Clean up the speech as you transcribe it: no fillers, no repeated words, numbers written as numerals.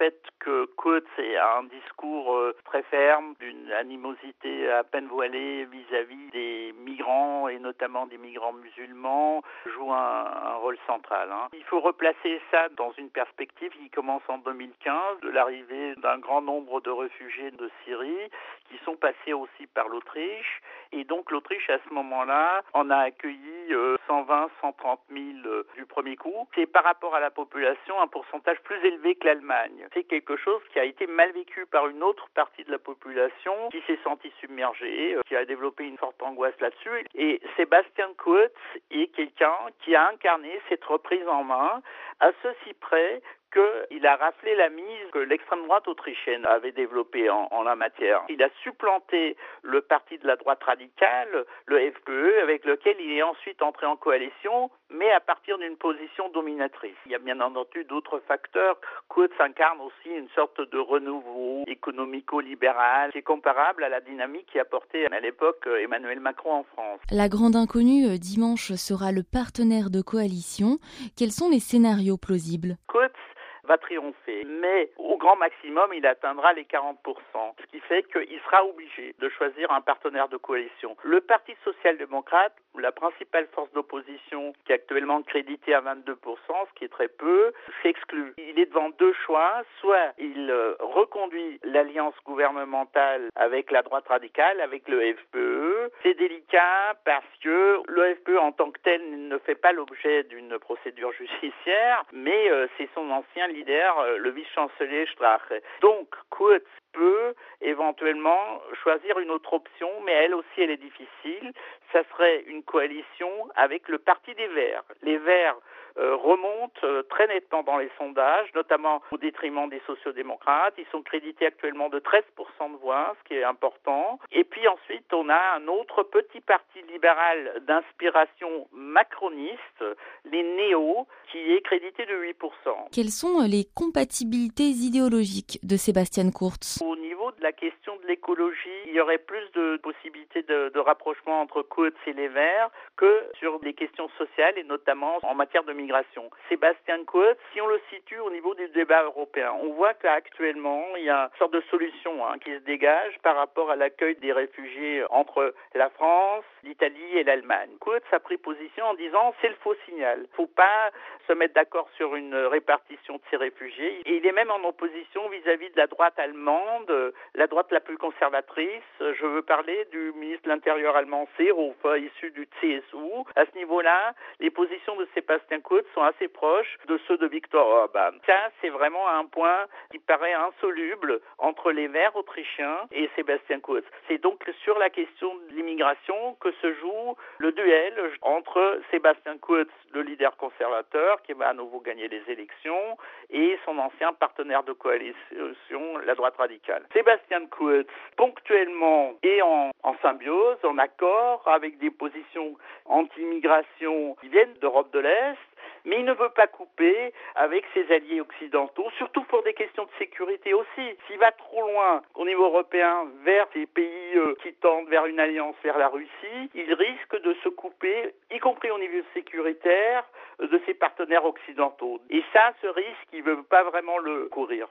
fait que Kurz a un discours très ferme, d'une animosité à peine voilée vis-à-vis des migrants et notamment des migrants musulmans, joue un rôle central. Il faut replacer ça dans une perspective qui commence en 2015, de l'arrivée d'un grand nombre de réfugiés de Syrie qui sont passés aussi par l'Autriche. Et donc l'Autriche, à ce moment-là, en a accueilli 120, 130 000 du premier coup. C'est par rapport à la population un pourcentage plus élevé que l'Allemagne. C'est quelque chose qui a été mal vécu par une autre partie de la population qui s'est sentie submergée, qui a développé une forte angoisse là-dessus. Et Sebastian Kurz est quelqu'un qui a incarné cette reprise en main à ceci près qu'il a raflé la mise que l'extrême droite autrichienne avait développée en la matière. Il a supplanté le parti de la droite radicale, le FPÖ, avec lequel il est ensuite entré en coalition, mais à partir d'une position dominatrice. Il y a bien entendu d'autres facteurs. Kurz incarne aussi une sorte de renouveau économico-libéral qui est comparable à la dynamique qui apportait à l'époque Emmanuel Macron en France. La grande inconnue, dimanche, sera le partenaire de coalition. Quels sont les scénarios plausibles ? Kurz va triompher, mais au grand maximum, il atteindra les 40%, ce qui fait qu'il sera obligé de choisir un partenaire de coalition. Le Parti social-démocrate, la principale force d'opposition, qui est actuellement créditée à 22%, ce qui est très peu, s'exclut. Il est devant deux choix, soit il reconduit l'alliance gouvernementale avec la droite radicale, avec le FPÖ. C'est délicat parce que le FPÖ en tant que tel ne fait pas l'objet d'une procédure judiciaire, mais c'est son ancien leader, le vice-chancelier Strache. Donc, Kurz peut éventuellement choisir une autre option, mais elle aussi, elle est difficile. Ça serait une coalition avec le Parti des Verts. Les Verts remontent très nettement dans les sondages, notamment au détriment des sociodémocrates. Ils sont crédités actuellement de 13% de voix, ce qui est important. Et puis ensuite, on a un autre petit parti libéral d'inspiration macroniste, les Néo, qui est crédité de 8%. Quelles sont les compatibilités idéologiques de Sebastian Kurz ? Au niveau de la question de l'écologie, il y aurait plus de possibilités de rapprochement entre Kurz et les Verts que sur des questions sociales et notamment en matière de migration. Sebastian Kurz, si on le situe au niveau du débat européen, on voit qu'actuellement, il y a une sorte de solution qui se dégage par rapport à l'accueil des réfugiés entre la France, l'Italie et l'Allemagne. Kurz a pris position en disant c'est le faux signal. Il ne faut pas se mettre d'accord sur une répartition de ces réfugiés. Et il est même en opposition vis-à-vis de la droite allemande, la droite la plus conservatrice. Je veux parler du ministre de l'Intérieur allemand Seehofer, issu du CSU. À ce niveau-là, les positions de Sebastian Kurz sont assez proches de ceux de Viktor Orban. Ça, c'est vraiment un point qui paraît insoluble entre les Verts autrichiens et Sebastian Kurz. C'est donc sur la question de l'immigration que se joue le duel entre Sebastian Kurz, le leader conservateur, qui va à nouveau gagner les élections, et son ancien partenaire de coalition, la droite radicale. Sebastian Kurz, ponctuellement, est en symbiose, en accord avec des positions anti-immigration qui viennent d'Europe de l'Est, mais il ne veut pas couper avec ses alliés occidentaux, surtout pour des questions de sécurité aussi. S'il va trop loin au niveau européen vers ces pays qui tendent vers une alliance vers la Russie, il risque de se couper, y compris au niveau sécuritaire, de ses partenaires occidentaux. Et ça, ce risque, il ne veut pas vraiment le courir.